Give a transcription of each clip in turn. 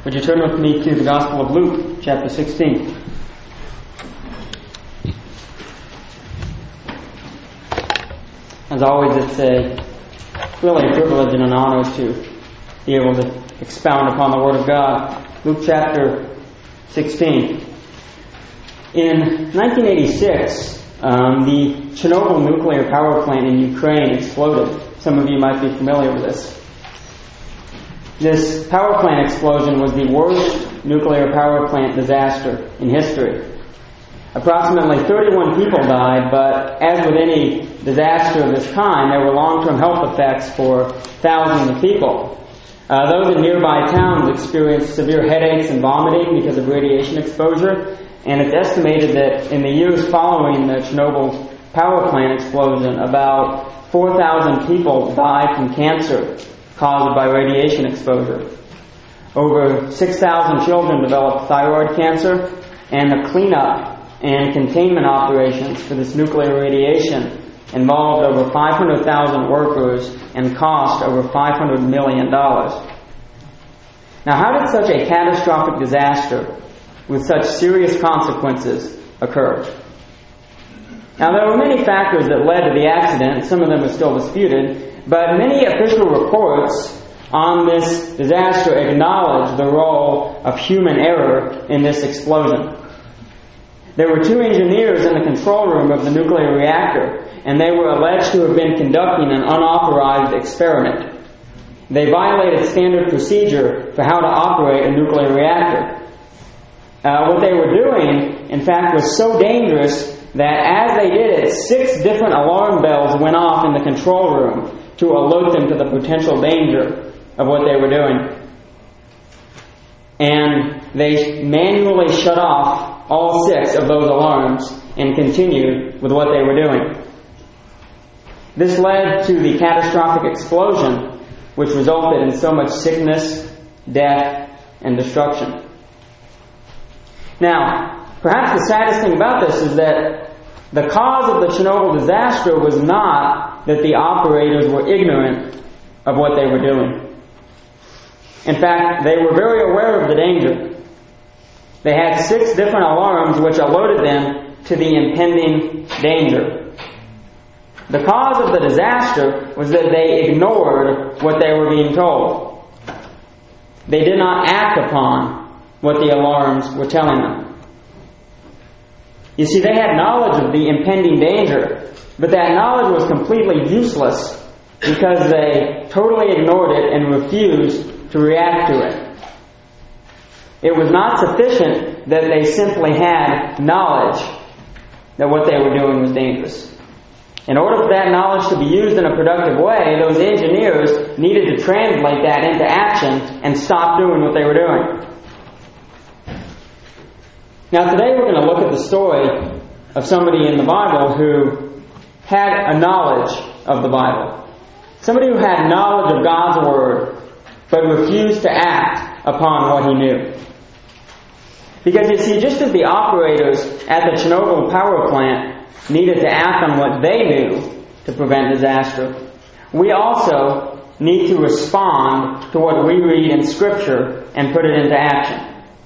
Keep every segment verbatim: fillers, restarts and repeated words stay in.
Would you turn with me to the Gospel of Luke, chapter sixteen? As always, it's a really a privilege and an honor to be able to expound upon the Word of God. Luke chapter sixteen. In nineteen eighty-six, um, the Chernobyl nuclear power plant in Ukraine exploded. Some of you might be familiar with this. This power plant explosion was the worst nuclear power plant disaster in history. Approximately thirty-one people died, but as with any disaster of this kind, there were long-term health effects for thousands of people. Uh, those in nearby towns experienced severe headaches and vomiting because of radiation exposure, and it's estimated that in the years following the Chernobyl power plant explosion, about four thousand people died from cancer caused by radiation exposure. Over six thousand children developed thyroid cancer, and the cleanup and containment operations for this nuclear radiation involved over five hundred thousand workers and cost over five hundred million dollars. Now, how did such a catastrophic disaster with such serious consequences occur? Now, there were many factors that led to the accident. Some of them are still disputed, but many official reports on this disaster acknowledge the role of human error in this explosion. There were two engineers in the control room of the nuclear reactor, and they were alleged to have been conducting an unauthorized experiment. They violated standard procedure for how to operate a nuclear reactor. Uh, what they were doing, in fact, was so dangerous that as they did it, six different alarm bells went off in the control room to alert them to the potential danger of what they were doing. And they manually shut off all six of those alarms and continued with what they were doing. This led to the catastrophic explosion, which resulted in so much sickness, death, and destruction. Now, perhaps the saddest thing about this is that the cause of the Chernobyl disaster was not that the operators were ignorant of what they were doing. In fact, they were very aware of the danger. They had six different alarms which alerted them to the impending danger. The cause of the disaster was that they ignored what they were being told. They did not act upon what the alarms were telling them. You see, they had knowledge of the impending danger, but that knowledge was completely useless because they totally ignored it and refused to react to it. It was not sufficient that they simply had knowledge that what they were doing was dangerous. In order for that knowledge to be used in a productive way, those engineers needed to translate that into action and stop doing what they were doing. Now, today we're going to look at the story of somebody in the Bible who had a knowledge of the Bible. Somebody who had knowledge of God's Word, but refused to act upon what he knew. Because you see, just as the operators at the Chernobyl power plant needed to act on what they knew to prevent disaster, we also need to respond to what we read in Scripture and put it into action.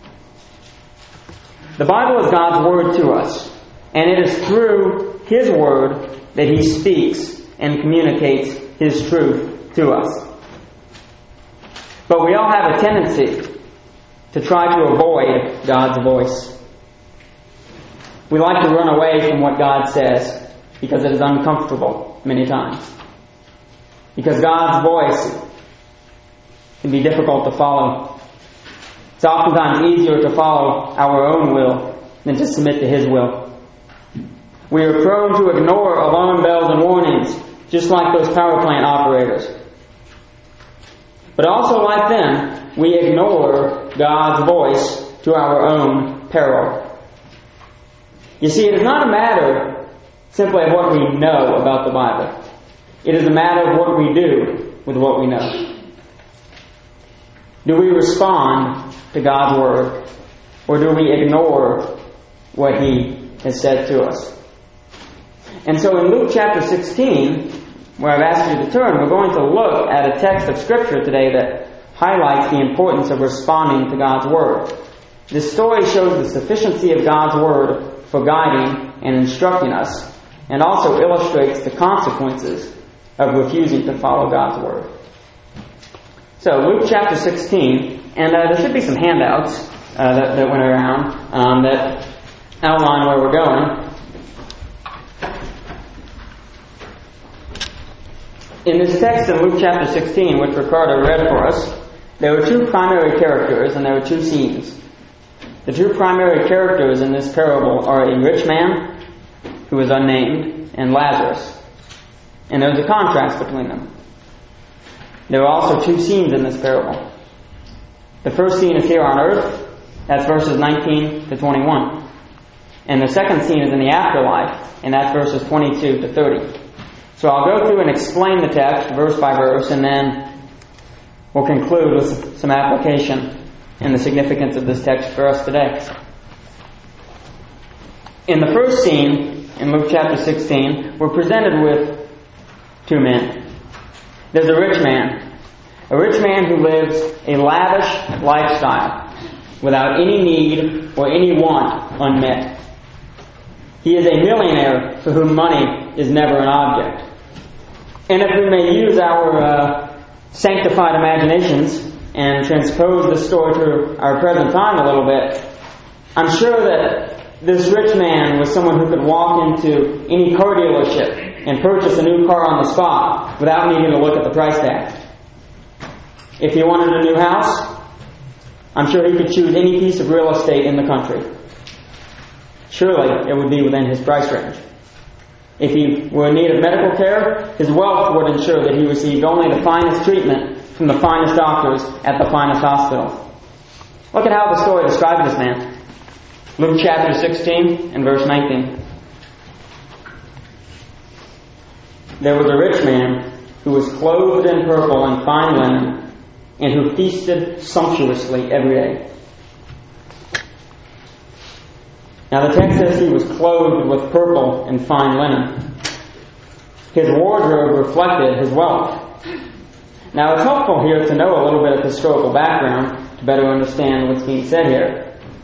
The Bible is God's Word to us, and it is through His Word that He speaks and communicates His truth to us. But we all have a tendency to try to avoid God's voice. We like to run away from what God says because it is uncomfortable many times. Because God's voice can be difficult to follow. It's oftentimes easier to follow our own will than to submit to His will. We are prone to ignore alarm bells and warnings, just like those power plant operators. But also like them, we ignore God's voice to our own peril. You see, it is not a matter simply of what we know about the Bible. It is a matter of what we do with what we know. Do we respond to God's Word, or do we ignore what He has said to us? And so in Luke chapter sixteen, where I've asked you to turn, we're going to look at a text of Scripture today that highlights the importance of responding to God's Word. This story shows the sufficiency of God's Word for guiding and instructing us, and also illustrates the consequences of refusing to follow God's Word. So, Luke chapter sixteen, and uh, there should be some handouts uh, that, that went around um, that outline where we're going. In this text in Luke chapter sixteen, which Ricardo read for us, there were two primary characters and there were two scenes. The two primary characters in this parable are a rich man, who is unnamed, and Lazarus. And there's a contrast between them. There are also two scenes in this parable. The first scene is here on earth, that's verses nineteen to twenty-one. And the second scene is in the afterlife, and that's verses twenty-two to thirty. So I'll go through and explain the text verse by verse, and then we'll conclude with some application and the significance of this text for us today. In the first scene, in Luke chapter sixteen, we're presented with two men. There's a rich man. A rich man who lives a lavish lifestyle without any need or any want unmet. He is a millionaire for whom money is never an object. And if we may use our uh, sanctified imaginations and transpose the story to our present time a little bit, I'm sure that this rich man was someone who could walk into any car dealership and purchase a new car on the spot without needing to look at the price tag. If he wanted a new house, I'm sure he could choose any piece of real estate in the country. Surely it would be within his price range. If he were in need of medical care, his wealth would ensure that he received only the finest treatment from the finest doctors at the finest hospital. Look at how the story describes this man. Luke chapter sixteen and verse nineteen. There was a rich man who was clothed in purple and fine linen, and who feasted sumptuously every day. Now the text says he was clothed with purple and fine linen. His wardrobe reflected his wealth. Now it's helpful here to know a little bit of historical background to better understand what's being said here.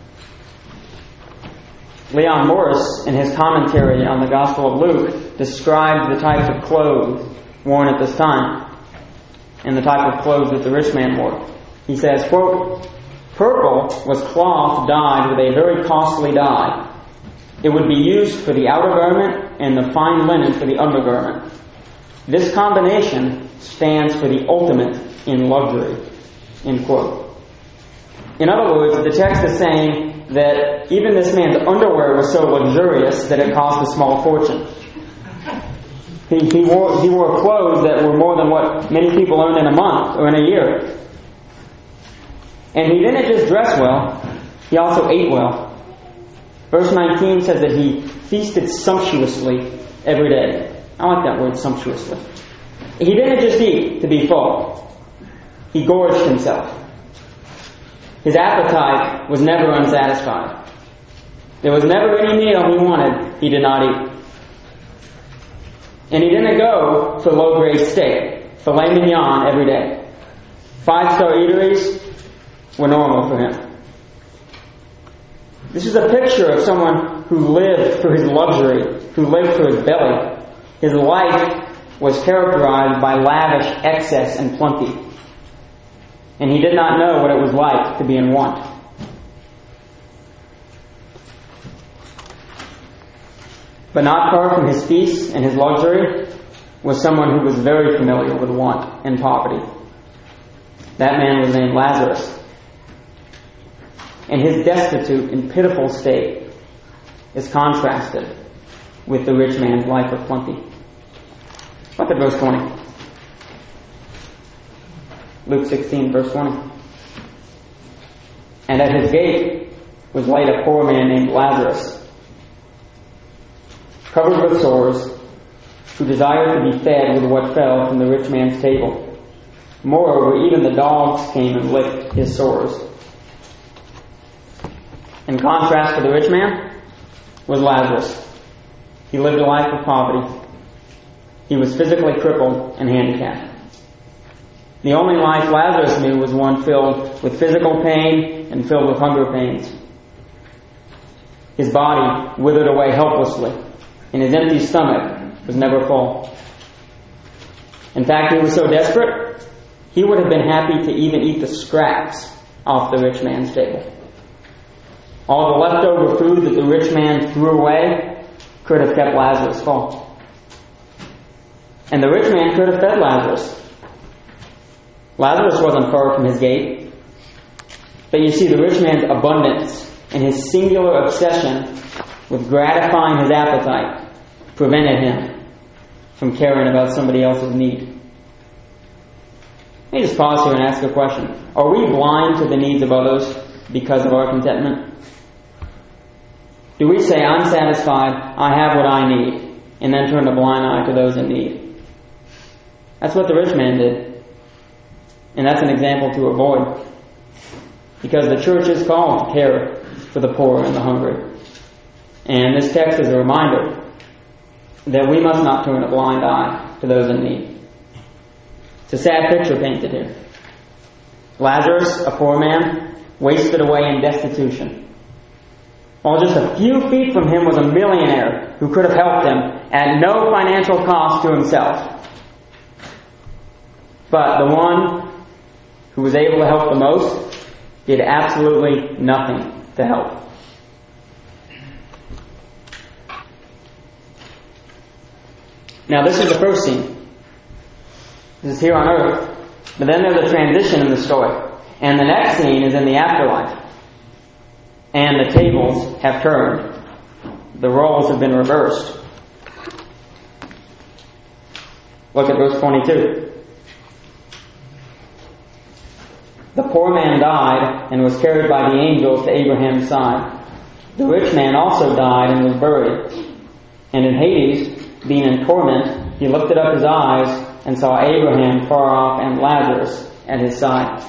Leon Morris, in his commentary on the Gospel of Luke, described the types of clothes worn at this time and the type of clothes that the rich man wore. He says, quote, "Purple was cloth dyed with a very costly dye. It would be used for the outer garment and the fine linen for the undergarment. This combination stands for the ultimate in luxury." End quote. In other words, the text is saying that even this man's underwear was so luxurious that it cost a small fortune. He, he, wore, he wore clothes that were more than what many people earn in a month or in a year. And he didn't just dress well, he also ate well. Verse nineteen says that he feasted sumptuously every day. I like that word, sumptuously. He didn't just eat to be full. He gorged himself. His appetite was never unsatisfied. There was never any meal he wanted he did not eat. And he didn't go to low-grade steak, filet mignon every day. Five-star eateries were normal for him. This is a picture of someone who lived for his luxury, who lived for his belly. His life was characterized by lavish excess and plenty. And he did not know what it was like to be in want. But not far from his feast and his luxury was someone who was very familiar with want and poverty. That man was named Lazarus. And his destitute and pitiful state is contrasted with the rich man's life of plenty. Look at verse twenty. Luke sixteen, verse twenty. "And at his gate was laid a poor man named Lazarus, covered with sores, who desired to be fed with what fell from the rich man's table. Moreover, even the dogs came and licked his sores." In contrast to the rich man was Lazarus. He lived a life of poverty. He was physically crippled and handicapped. The only life Lazarus knew was one filled with physical pain and filled with hunger pains. His body withered away helplessly, and his empty stomach was never full. In fact, he was so desperate, he would have been happy to even eat the scraps off the rich man's table. All the leftover food that the rich man threw away could have kept Lazarus full. And the rich man could have fed Lazarus. Lazarus wasn't far from his gate. But you see, the rich man's abundance and his singular obsession with gratifying his appetite prevented him from caring about somebody else's need. Let me just pause here and ask a question. Are we blind to the needs of others because of our contentment? Do we say, I'm satisfied, I have what I need, and then turn a blind eye to those in need? That's what the rich man did. And that's an example to avoid. Because the church is called to care for the poor and the hungry. And this text is a reminder that we must not turn a blind eye to those in need. It's a sad picture painted here. Lazarus, a poor man, wasted away in destitution. While just a few feet from him was a millionaire who could have helped him at no financial cost to himself. But the one who was able to help the most did absolutely nothing to help. Now, this is the first scene. This is here on earth. But then there's a transition in the story. And the next scene is in the afterlife. And the tables have turned. The roles have been reversed. Look at verse twenty-two. The poor man died and was carried by the angels to Abraham's side. The rich man also died and was buried. And in Hades, being in torment, he lifted up his eyes and saw Abraham far off and Lazarus at his side.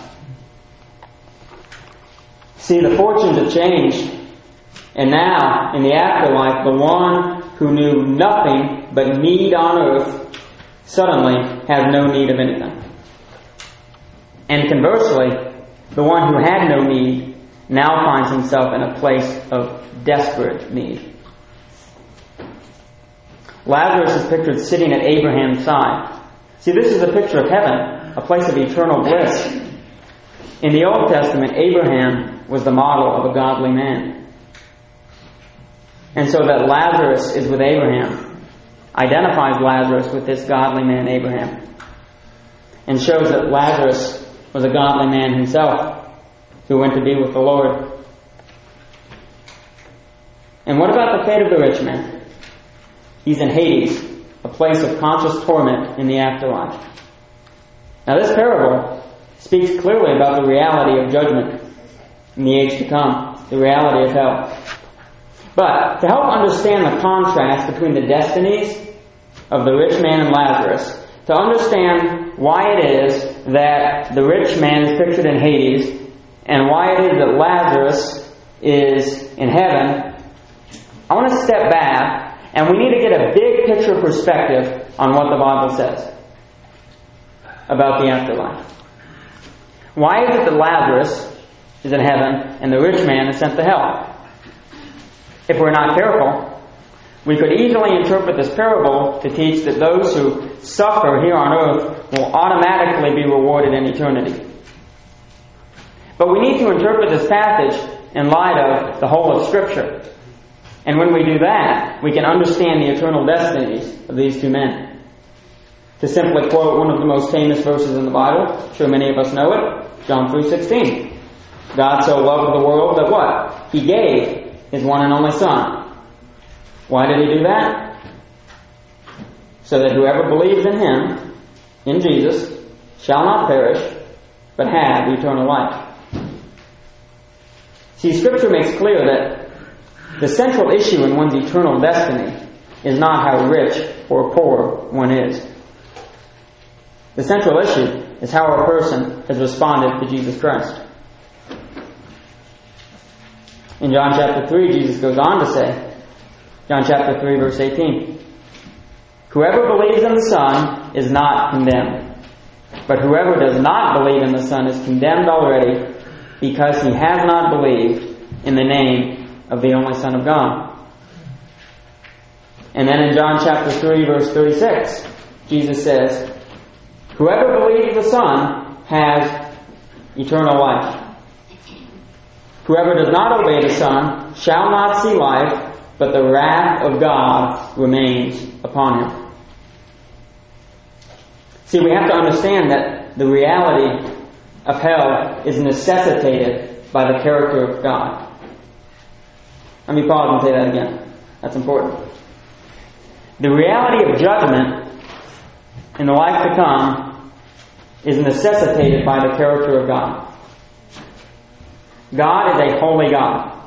See, the fortunes have changed. And now, in the afterlife, the one who knew nothing but need on earth suddenly has no need of anything. And conversely, the one who had no need now finds himself in a place of desperate need. Lazarus is pictured sitting at Abraham's side. See, this is a picture of heaven, a place of eternal bliss. In the Old Testament, Abraham was the model of a godly man. And so that Lazarus is with Abraham identifies Lazarus with this godly man, Abraham, and shows that Lazarus was a godly man himself who went to be with the Lord. And what about the fate of the rich man? He's in Hades, a place of conscious torment in the afterlife. Now, this parable speaks clearly about the reality of judgment in the age to come, the reality of hell. But to help understand the contrast between the destinies of the rich man and Lazarus, to understand why it is that the rich man is pictured in Hades and why it is that Lazarus is in heaven, I want to step back and we need to get a big picture perspective on what the Bible says about the afterlife. Why is it that Lazarus is in heaven and the rich man is sent to hell? If we're not careful, we could easily interpret this parable to teach that those who suffer here on earth will automatically be rewarded in eternity. But we need to interpret this passage in light of the whole of Scripture. And when we do that, we can understand the eternal destinies of these two men. To simply quote one of the most famous verses in the Bible, I'm sure many of us know it, John three sixteen. God so loved the world that what? He gave His one and only Son. Why did He do that? So that whoever believes in Him, in Jesus, shall not perish, but have eternal life. See, Scripture makes clear that the central issue in one's eternal destiny is not how rich or poor one is. The central issue is how a person has responded to Jesus Christ. In John chapter three, Jesus goes on to say, John chapter three, verse eighteen, whoever believes in the Son is not condemned, But whoever does not believe in the Son is condemned already, because he has not believed in the name of the only Son of God. And then in John chapter three, verse thirty-six, Jesus says, whoever believes the Son has eternal life. Whoever does not obey the Son shall not see life, but the wrath of God remains upon him. See, we have to understand that the reality of hell is necessitated by the character of God. Let me pause and say that again. That's important. The reality of judgment in the life to come is necessitated by the character of God. God is a holy God.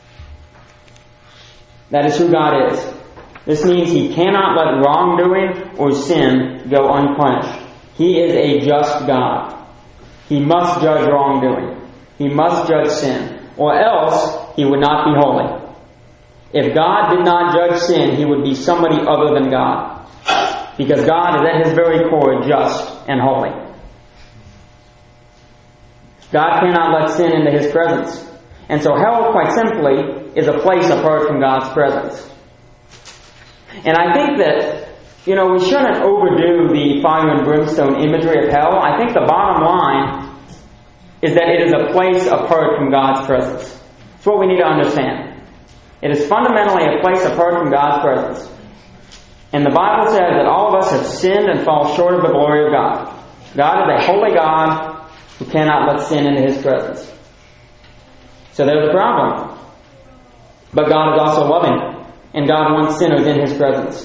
That is who God is. This means He cannot let wrongdoing or sin go unpunished. He is a just God. He must judge wrongdoing. He must judge sin, or else He would not be holy. If God did not judge sin, He would be somebody other than God. Because God is at His very core just and holy. God cannot let sin into His presence. And so hell, quite simply, is a place apart from God's presence. And I think that, you know, we shouldn't overdo the fire and brimstone imagery of hell. I think the bottom line is that it is a place apart from God's presence. That's what we need to understand. It is fundamentally a place apart from God's presence. And the Bible says that all of us have sinned and fall short of the glory of God. God is a holy God who cannot let sin into His presence. So there's a problem. But God is also loving. And God wants sinners in His presence.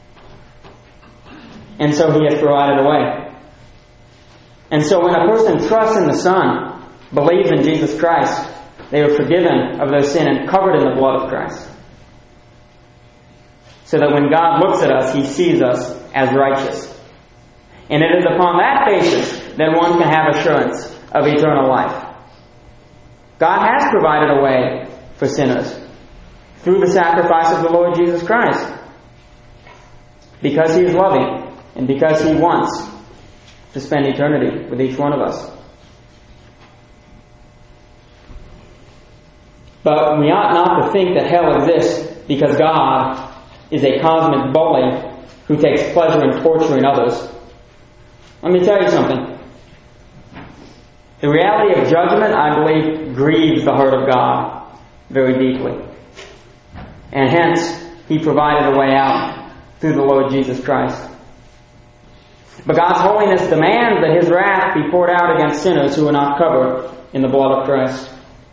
And so He has provided a way. And so when a person trusts in the Son, believes in Jesus Christ, they are forgiven of their sin and covered in the blood of Christ. So that when God looks at us, He sees us as righteous. And it is upon that basis that one can have assurance of eternal life. God has provided a way for sinners through the sacrifice of the Lord Jesus Christ. Because He is loving and because He wants to spend eternity with each one of us. But we ought not to think that hell exists because God is a cosmic bully who takes pleasure in torturing others. Let me tell you something. The reality of judgment, I believe, grieves the heart of God very deeply. And hence, He provided a way out through the Lord Jesus Christ. But God's holiness demands that His wrath be poured out against sinners who are not covered in the blood of Christ.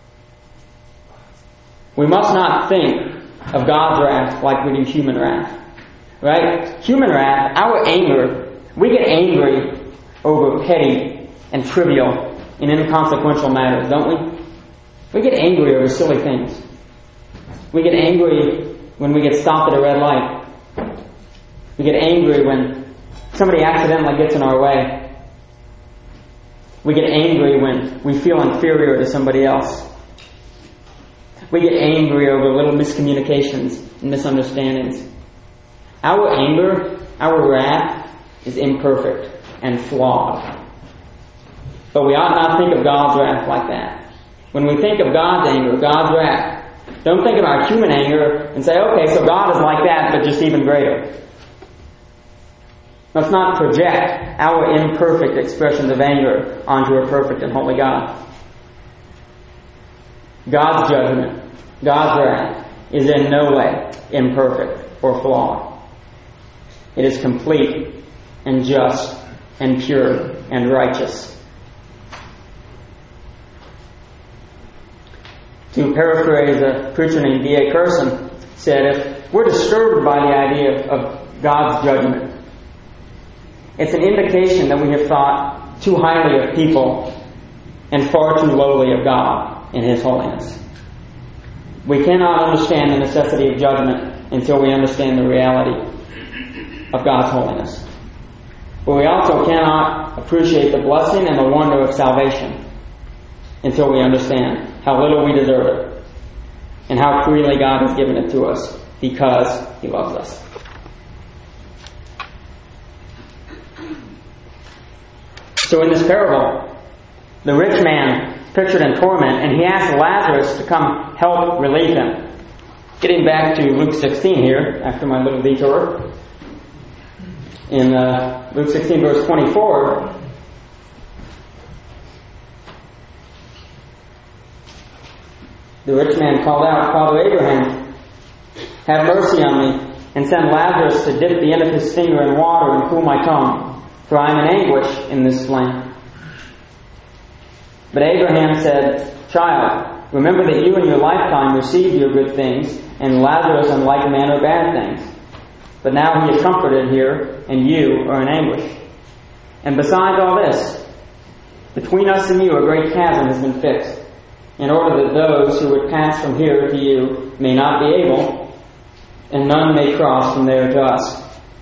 We must not think of God's wrath like we do human wrath. Right? Human wrath, our anger, we get angry over petty and trivial and inconsequential matters, don't we? We get angry over silly things. We get angry when we get stopped at a red light. We get angry when somebody accidentally gets in our way. We get angry when we feel inferior to somebody else. We get angry over little miscommunications and misunderstandings. Our anger, our wrath, is imperfect and flawed. But we ought not think of God's wrath like that. When we think of God's anger, God's wrath, don't think of our human anger and say, okay, so God is like that, but just even greater. Let's not project our imperfect expressions of anger onto a perfect and holy God. God's judgment, God's wrath, is in no way imperfect or flawed. It is complete and just and pure and righteous. To paraphrase a preacher named D A Carson, said, if we're disturbed by the idea of God's judgment, it's an indication that we have thought too highly of people and far too lowly of God in His holiness. We cannot understand the necessity of judgment until we understand the reality of God's holiness. But we also cannot appreciate the blessing and the wonder of salvation until we understand how little we deserve it and how freely God has given it to us because He loves us. So in this parable, the rich man pictured in torment, and he asked Lazarus to come help relieve him. Getting back to Luke sixteen here, after my little detour. In uh, Luke sixteen, verse twenty-four, the rich man called out, "Father Abraham, have mercy on me, and send Lazarus to dip the end of his finger in water and cool my tongue, for I am in anguish in this flame." But Abraham said, "Child, remember that you in your lifetime received your good things, and Lazarus in like manner bad things. But now he is comforted here, and you are in anguish. And besides all this, between us and you a great chasm has been fixed, in order that those who would pass from here to you may not be able, and none may cross from there to us."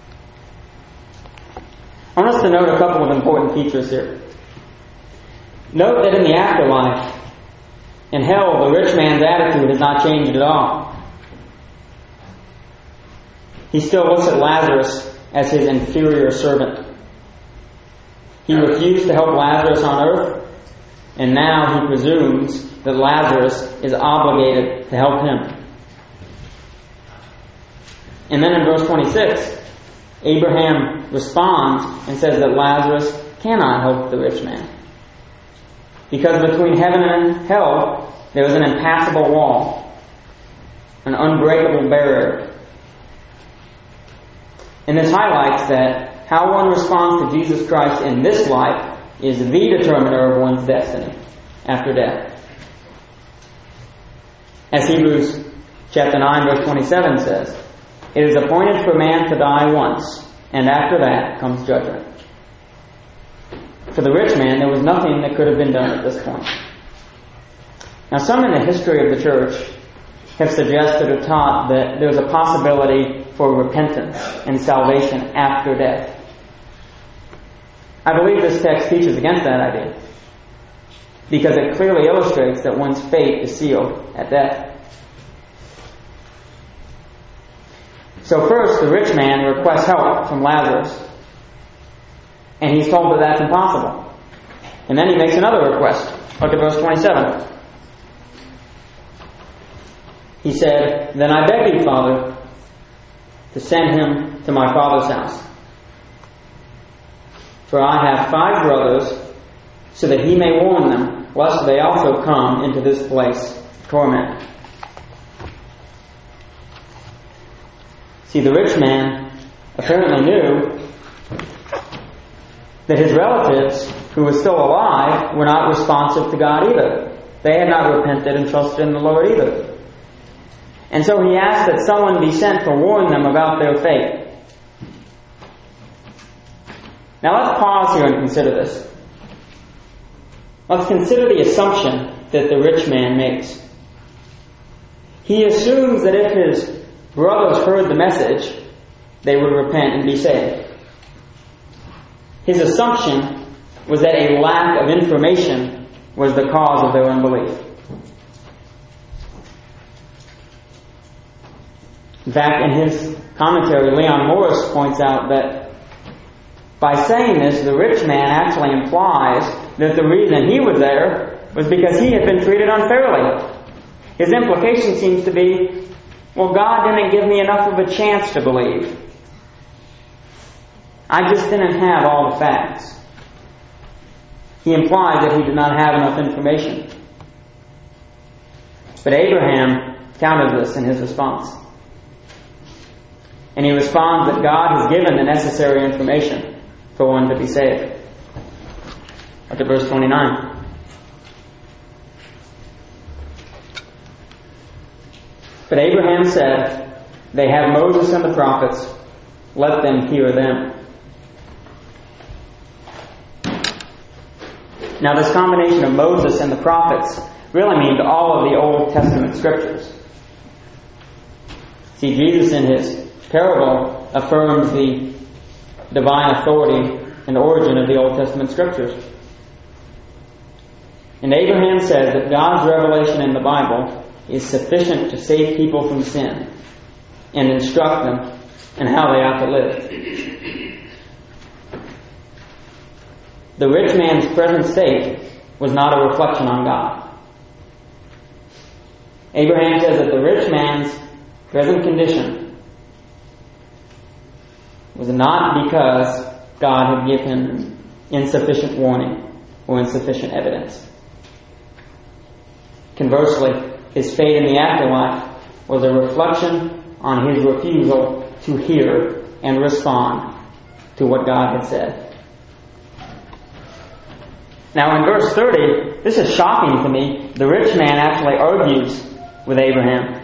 I want us to note a couple of important features here. Note that in the afterlife, in hell, the rich man's attitude has not changed at all. He still looks at Lazarus as his inferior servant. He refused to help Lazarus on earth, and now he presumes that Lazarus is obligated to help him. And then in verse twenty-six, Abraham responds and says that Lazarus cannot help the rich man, because between heaven and hell there is an impassable wall, an unbreakable barrier. And this highlights that how one responds to Jesus Christ in this life is the determiner of one's destiny after death. As Hebrews chapter nine verse twenty-seven says, "It is appointed for man to die once, and after that comes judgment." For the rich man, there was nothing that could have been done at this point. Now, some in the history of the church have suggested or taught that there's a possibility for repentance and salvation after death. I believe this text teaches against that idea, because it clearly illustrates that one's fate is sealed at death. So first, the rich man requests help from Lazarus, and he's told that that's impossible. And then he makes another request. Look at verse twenty-seven. He said, "Then I beg you, Father, to send him to my father's house. For I have five brothers, so that he may warn them, lest they also come into this place of torment." See, the rich man apparently knew that his relatives, who were still alive, were not responsive to God either. They had not repented and trusted in the Lord either. And so he asked that someone be sent to warn them about their fate. Now let's pause here and consider this. Let's consider the assumption that the rich man makes. He assumes that if his brothers heard the message, they would repent and be saved. His assumption was that a lack of information was the cause of their unbelief. In fact, in his commentary, Leon Morris points out that by saying this, the rich man actually implies that the reason he was there was because he had been treated unfairly. His implication seems to be, well, God didn't give me enough of a chance to believe. I just didn't have all the facts. He implies that he did not have enough information. But Abraham counters this in his response. And he responds that God has given the necessary information for one to be saved. Look at verse twenty-nine. But Abraham said, "They have Moses and the prophets. Let them hear them." Now, this combination of Moses and the prophets really means all of the Old Testament scriptures. See, Jesus in his parable affirms the divine authority and origin of the Old Testament scriptures. And Abraham says that God's revelation in the Bible is sufficient to save people from sin and instruct them in how they ought to live. the rich man's present state was not a reflection on God. Abraham says that the rich man's present condition was not because God had given him insufficient warning or insufficient evidence. Conversely, his fate in the afterlife was a reflection on his refusal to hear and respond to what God had said. Now in verse thirty, this is shocking to me. The rich man actually argues with Abraham.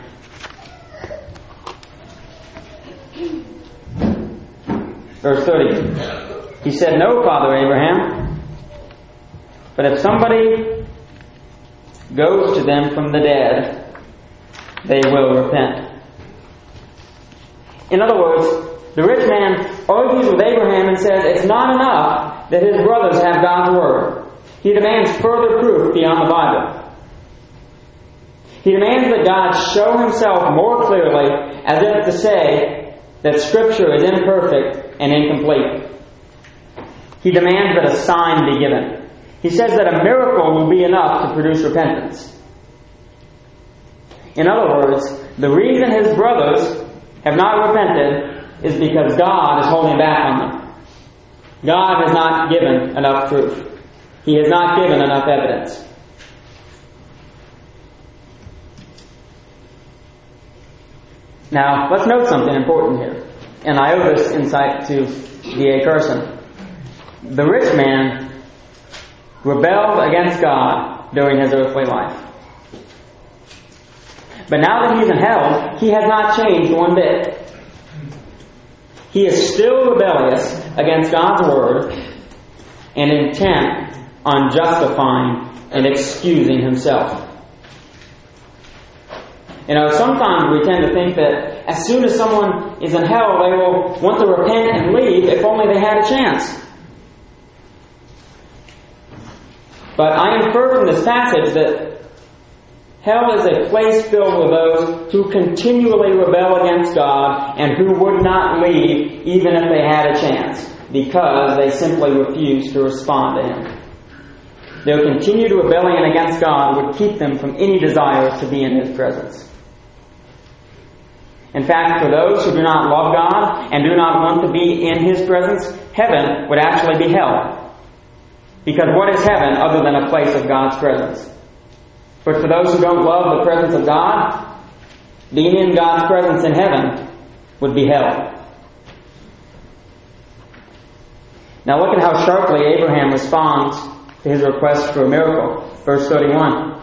Verse thirty. He said, "No, Father Abraham, but if somebody goes to them from the dead, they will repent." In other words, the rich man argues with Abraham and says it's not enough that his brothers have God's Word. He demands further proof beyond the Bible. He demands that God show Himself more clearly, as if to say that Scripture is imperfect and incomplete. He demands that a sign be given. He says that a miracle will be enough to produce repentance. In other words, the reason his brothers have not repented is because God is holding back on them. God has not given enough proof. He has not given enough evidence. Now, let's note something important here. And I owe this insight to D A Carson. The rich man rebelled against God during his earthly life. But now that he's in hell, he has not changed one bit. He is still rebellious against God's Word and intent on justifying and excusing himself. You know, sometimes we tend to think that as soon as someone is in hell, they will want to repent and leave if only they had a chance. But I infer from this passage that hell is a place filled with those who continually rebel against God and who would not leave even if they had a chance, because they simply refuse to respond to Him. Their continued rebellion against God would keep them from any desire to be in His presence. In fact, for those who do not love God and do not want to be in His presence, heaven would actually be hell. Because what is heaven other than a place of God's presence? But for those who don't love the presence of God, being in God's presence in heaven would be hell. Now look at how sharply Abraham responds to his request for a miracle. Verse thirty-one.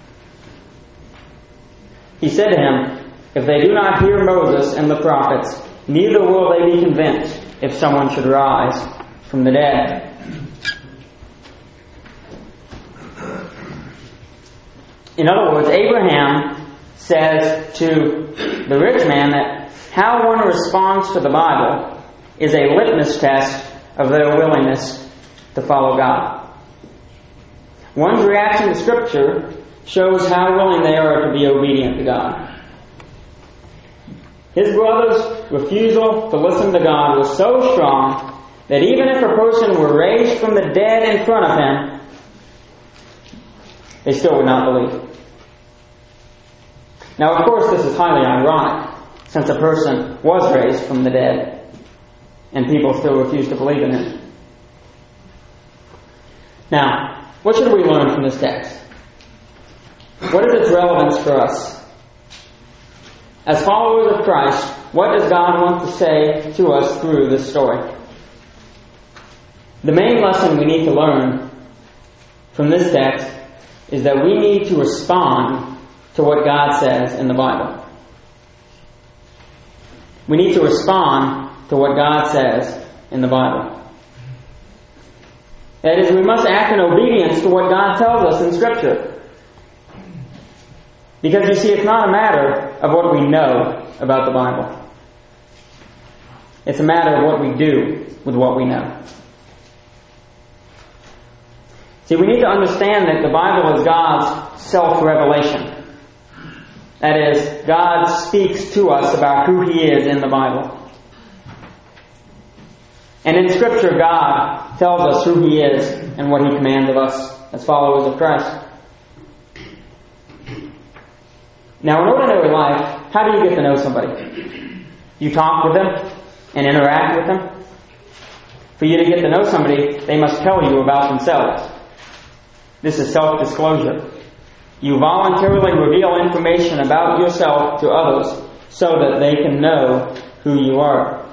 He said to him, "If they do not hear Moses and the prophets, neither will they be convinced if someone should rise from the dead." In other words, Abraham says to the rich man that how one responds to the Bible is a litmus test of their willingness to follow God. One's reaction to Scripture shows how willing they are to be obedient to God. His brother's refusal to listen to God was so strong that even if a person were raised from the dead in front of him, they still would not believe. Now, of course, this is highly ironic, since a person was raised from the dead, and people still refuse to believe in Him. Now, what should we learn from this text? What is its relevance for us? As followers of Christ, what does God want to say to us through this story? The main lesson we need to learn from this text is that we need to respond to what God says in the Bible. We need to respond to what God says in the Bible. That is, we must act in obedience to what God tells us in Scripture. Because you see, it's not a matter of what we know about the Bible. It's a matter of what we do with what we know. See, we need to understand that the Bible is God's self-revelation. That is, God speaks to us about who He is in the Bible. And in Scripture, God tells us who He is and what He commands of us as followers of Christ. Now, in ordinary life, how do you get to know somebody? You talk with them and interact with them. For you to get to know somebody, they must tell you about themselves. This is self-disclosure. You voluntarily reveal information about yourself to others so that they can know who you are.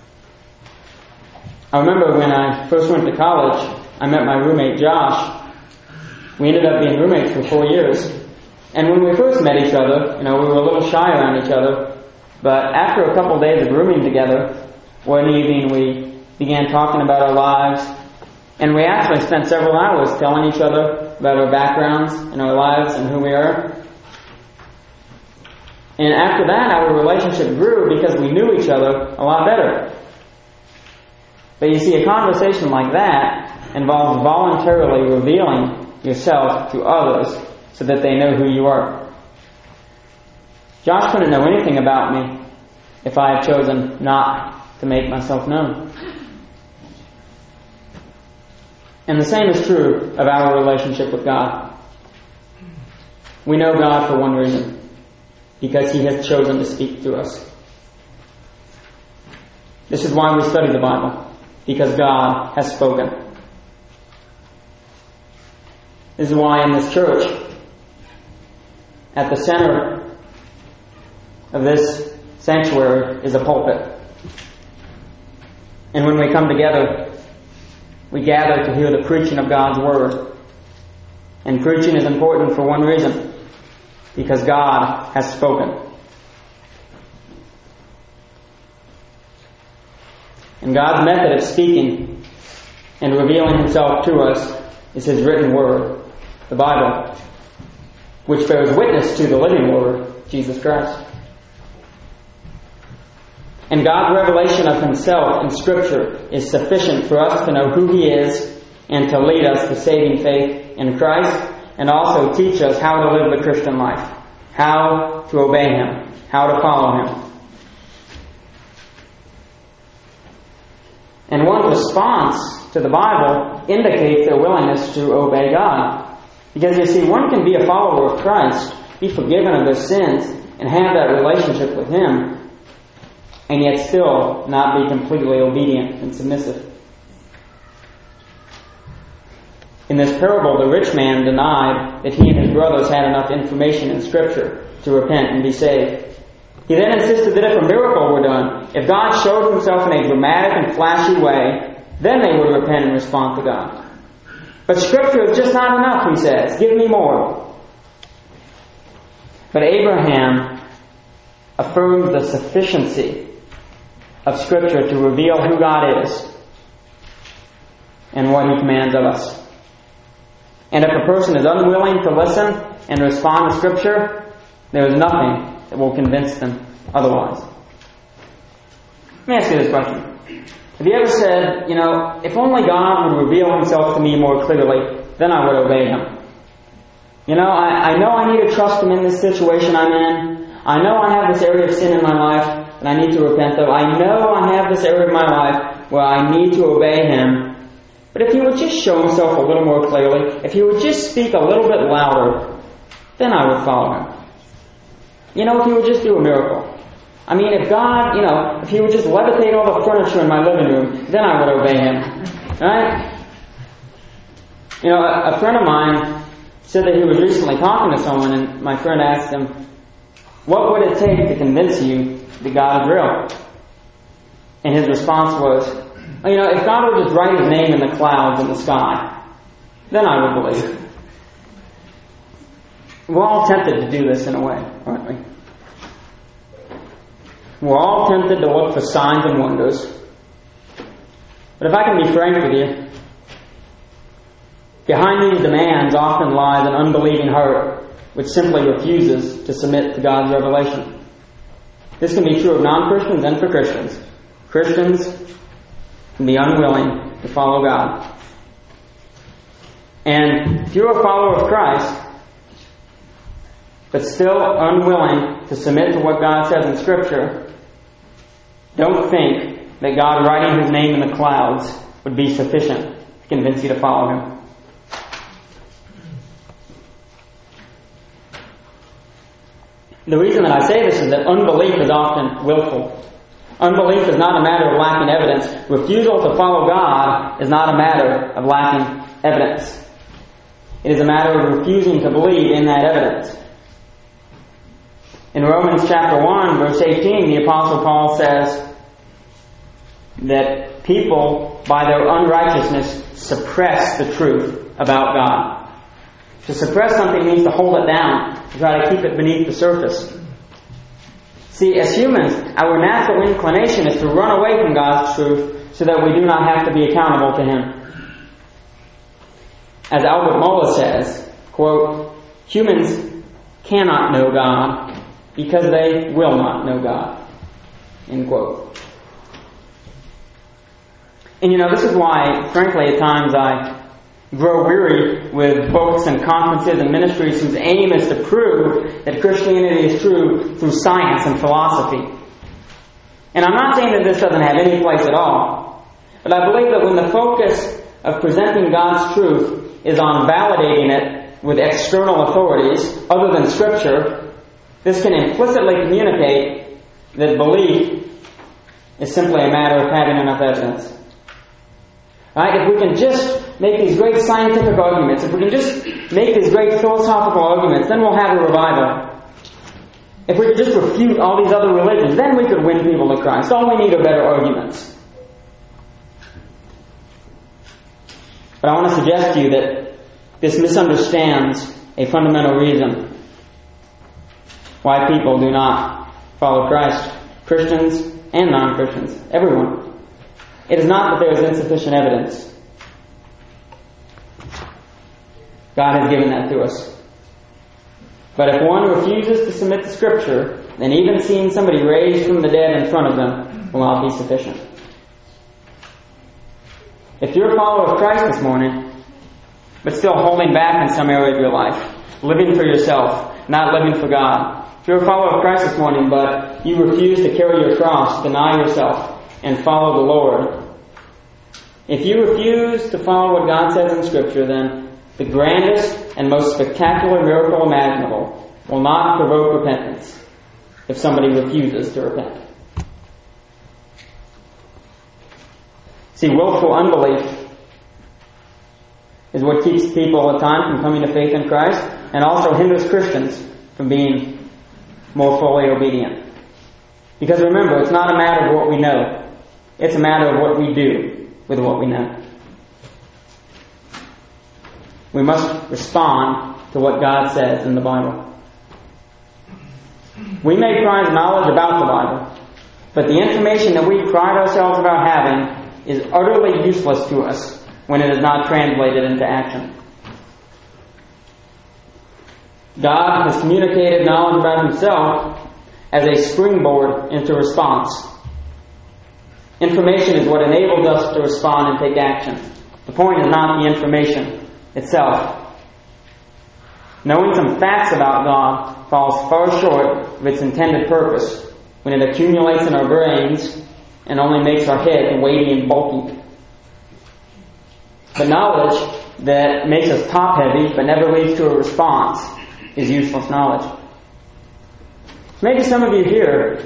I remember when I first went to college, I met my roommate Josh. We ended up being roommates for four years. And when we first met each other, you know, we were a little shy around each other. But after a couple of days of rooming together, one evening we began talking about our lives. And we actually spent several hours telling each other about our backgrounds and our lives and who we are. And after that, our relationship grew because we knew each other a lot better. But you see, a conversation like that involves voluntarily revealing yourself to others so that they know who you are. Josh couldn't know anything about me if I had chosen not to make myself known. And the same is true of our relationship with God. We know God for one reason, because He has chosen to speak to us. This is why we study the Bible, because God has spoken. This is why in this church, at the center of this sanctuary is a pulpit. And when we come together, we gather to hear the preaching of God's Word. And preaching is important for one reason, because God has spoken. And God's method of speaking and revealing Himself to us is His written Word, the Bible, which bears witness to the living Word, Jesus Christ. And God's revelation of Himself in Scripture is sufficient for us to know who He is and to lead us to saving faith in Christ, and also teach us how to live the Christian life, how to obey Him, how to follow Him. And one's response to the Bible indicates their willingness to obey God. Because you see, one can be a follower of Christ, be forgiven of their sins, and have that relationship with Him, and yet still not be completely obedient and submissive. In this parable, the rich man denied that he and his brothers had enough information in Scripture to repent and be saved. He then insisted that if a miracle were done, if God showed Himself in a dramatic and flashy way, then they would repent and respond to God. But Scripture is just not enough, he says. Give me more. But Abraham affirms the sufficiency of Scripture to reveal who God is and what He commands of us. And if a person is unwilling to listen and respond to Scripture, there is nothing that will convince them otherwise. Let me ask you this question. Have you ever said, you know, if only God would reveal Himself to me more clearly, then I would obey Him? You know, I, I know I need to trust Him in this situation I'm in. I know I have this area of sin in my life that I need to repent of. I know I have this area of my life where I need to obey Him. But if He would just show Himself a little more clearly, if He would just speak a little bit louder, then I would follow Him. You know, if He would just do a miracle. I mean, if God, you know, if He would just levitate all the furniture in my living room, then I would obey Him. Right? You know, a, a friend of mine said that he was recently talking to someone, and my friend asked him, what would it take to convince you that God is real? And his response was, well, you know, if God would just write His name in the clouds in the sky, then I would believe. We're all tempted to do this in a way, aren't we? We're all tempted to look for signs and wonders. But if I can be frank with you, behind these demands often lies an unbelieving heart which simply refuses to submit to God's revelation. This can be true of non-Christians and for Christians. Christians can be unwilling to follow God. And if you're a follower of Christ, but still unwilling to submit to what God says in Scripture, don't think that God writing His name in the clouds would be sufficient to convince you to follow Him. The reason that I say this is that unbelief is often willful. Unbelief is not a matter of lacking evidence. Refusal to follow God is not a matter of lacking evidence. It is a matter of refusing to believe in that evidence. In Romans chapter one, verse eighteen, the Apostle Paul says that people, by their unrighteousness, suppress the truth about God. To suppress something means to hold it down, to try to keep it beneath the surface. See, as humans, our natural inclination is to run away from God's truth so that we do not have to be accountable to Him. As Albert Mola says, quote, humans cannot know God because they will not know God. End quote. And you know, this is why, frankly, at times I grow weary with books and conferences and ministries whose aim is to prove that Christianity is true through science and philosophy. And I'm not saying that this doesn't have any place at all, but I believe that when the focus of presenting God's truth is on validating it with external authorities other than Scripture, this can implicitly communicate that belief is simply a matter of having enough evidence. Right? If we can just make these great scientific arguments, if we can just make these great philosophical arguments, then we'll have a revival. If we could just refute all these other religions, then we could win people to Christ. All we need are better arguments. But I want to suggest to you that this misunderstands a fundamental reason why people do not follow Christ. Christians and non-Christians. Everyone. It is not that there is insufficient evidence. God has given that to us. But if one refuses to submit to Scripture, then even seeing somebody raised from the dead in front of them will not be sufficient. If you're a follower of Christ this morning, but still holding back in some area of your life, living for yourself, not living for God. If you're a follower of Christ this morning, but you refuse to carry your cross, deny yourself, and follow the Lord. If you refuse to follow what God says in Scripture, then the grandest and most spectacular miracle imaginable will not provoke repentance if somebody refuses to repent. See, willful unbelief is what keeps people at times from coming to faith in Christ and also hinders Christians from being more fully obedient. Because remember, it's not a matter of what we know. It's a matter of what we do with what we know. We must respond to what God says in the Bible. We may prize knowledge about the Bible, but the information that we pride ourselves about having is utterly useless to us when it is not translated into action. God has communicated knowledge about Himself as a springboard into response. Information is what enables us to respond and take action. The point is not the information itself. Knowing some facts about God falls far short of its intended purpose when it accumulates in our brains and only makes our head weighty and bulky. The knowledge that makes us top-heavy but never leads to a response is useless knowledge. Maybe some of you here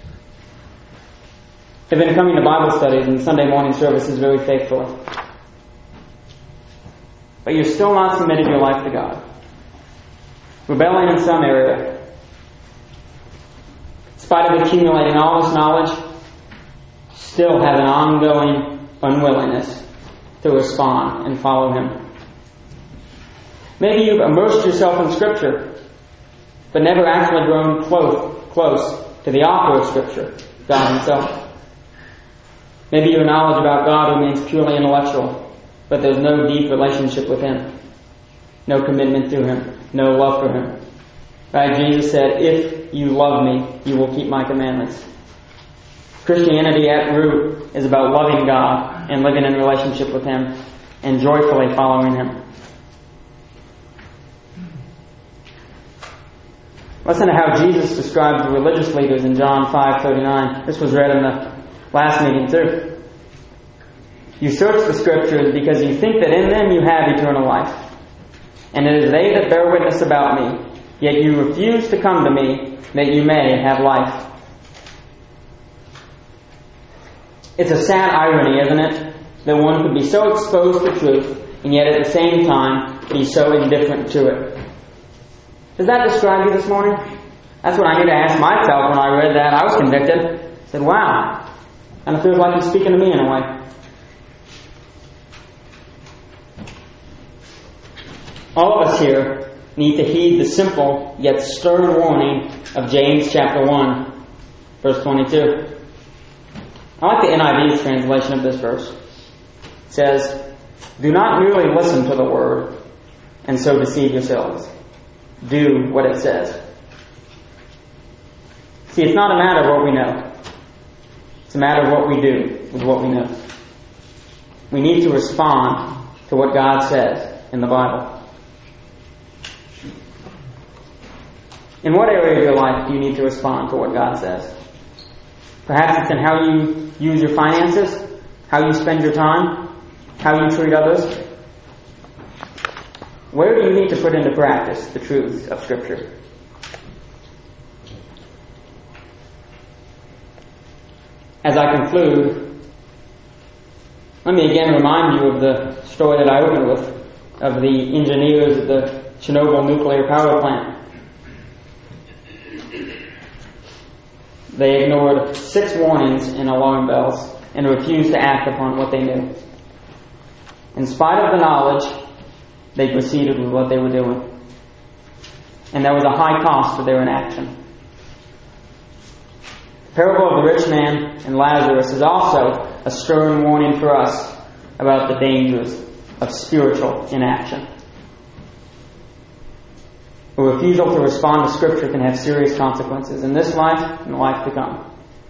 have been coming to Bible studies and Sunday morning services very faithfully. But you're still not submitting your life to God. Rebelling in some area. In spite of accumulating all this knowledge, still have an ongoing unwillingness to respond and follow Him. Maybe you've immersed yourself in Scripture, but never actually grown close, close to the author of Scripture, God Himself. Maybe your knowledge about God remains purely intellectual, but there's no deep relationship with Him. No commitment to Him. No love for Him. Right? Jesus said, if you love me, you will keep my commandments. Christianity at root is about loving God and living in relationship with Him and joyfully following Him. Listen to how Jesus describes the religious leaders in John five thirty-nine. This was read in the last meeting too. You search the Scriptures because you think that in them you have eternal life. And it is they that bear witness about me. yet you refuse to come to me that you may have life. It's a sad irony, isn't it, that one could be so exposed to truth and yet at the same time be so indifferent to it. Does that describe you this morning? That's what I need to ask myself when I read that. I was convicted. I said, wow, kind of feels like he's speaking to me in a way. All of us here need to heed the simple yet stern warning of James chapter one, verse twenty-two. I like the N I V translation of this verse. It says, do not merely listen to the word and so deceive yourselves. Do what it says. See, it's not a matter of what we know. It's a matter of what we do with what we know. We need to respond to what God says in the Bible. In what area of your life do you need to respond to what God says? Perhaps it's in how you use your finances, how you spend your time, how you treat others. Where do you need to put into practice the truths of Scripture? As I conclude, let me again remind you of the story that I opened with, of the engineers at the Chernobyl nuclear power plant. They ignored six warnings and alarm bells and refused to act upon what they knew. In spite of the knowledge, they proceeded with what they were doing. And there was a high cost for their inaction. The parable of the rich man and Lazarus is also a stern warning for us about the dangers of spiritual inaction. A refusal to respond to Scripture can have serious consequences in this life and the life to come.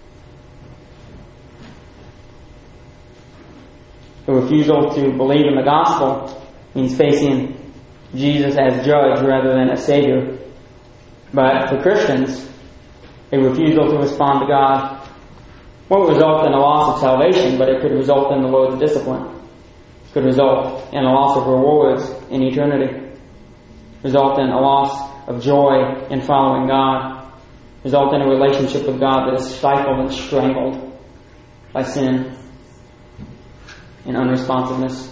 A refusal to believe in the gospel means facing Jesus as judge rather than as Savior. But for Christians, a refusal to respond to God won't result in a loss of salvation, but it could result in the Lord's discipline. It could result in a loss of rewards in eternity. Result in a loss of joy in following God. Result in a relationship with God that is stifled and strangled by sin and unresponsiveness.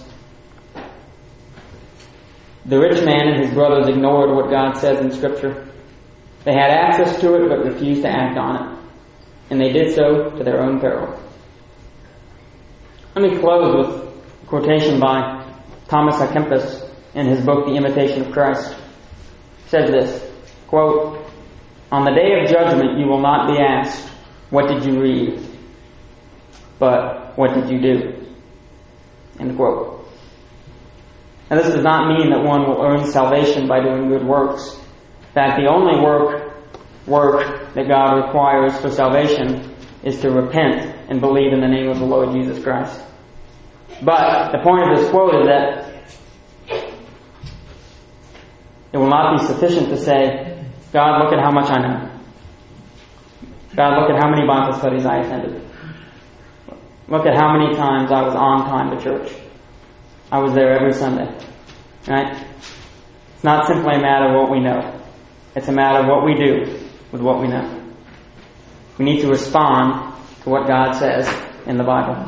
The rich man and his brothers ignored what God says in Scripture. They had access to it but refused to act on it. And they did so to their own peril. Let me close with a quotation by Thomas à Kempis in his book, The Imitation of Christ. It says this, quote, on the day of judgment you will not be asked, what did you read? But, what did you do? End quote. Now this does not mean that one will earn salvation by doing good works. In fact, the only work, work that God requires for salvation is to repent and believe in the name of the Lord Jesus Christ. But the point of this quote is that it will not be sufficient to say, God, look at how much I know. God, look at how many Bible studies I attended. Look at how many times I was on time to church. I was there every Sunday. Right? It's not simply a matter of what we know. It's a matter of what we do with what we know. We need to respond to what God says in the Bible.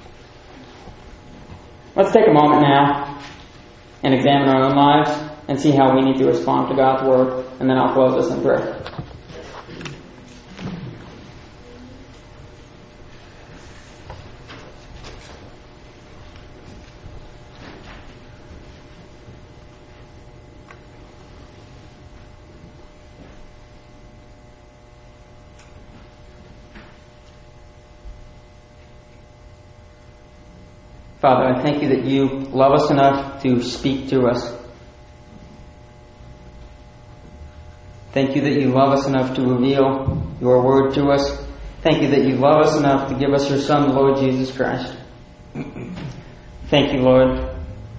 Let's take a moment now and examine our own lives and see how we need to respond to God's Word, and then I'll close this in prayer. Father, I thank you that you love us enough to speak to us. Thank you that you love us enough to reveal your word to us. Thank you that you love us enough to give us your Son, the Lord Jesus Christ. Thank you, Lord,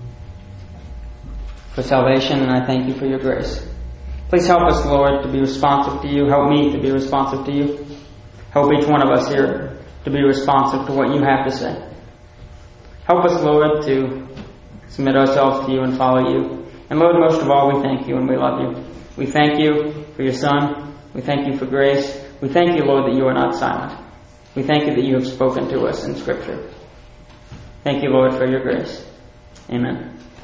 for salvation, and I thank you for your grace. Please help us, Lord, to be responsive to you. Help me to be responsive to you. Help each one of us here to be responsive to what you have to say. Help us, Lord, to submit ourselves to you and follow you. And Lord, most of all, we thank you and we love you. We thank you for your Son. We thank you for grace. We thank you, Lord, that you are not silent. We thank you that you have spoken to us in Scripture. Thank you, Lord, for your grace. Amen.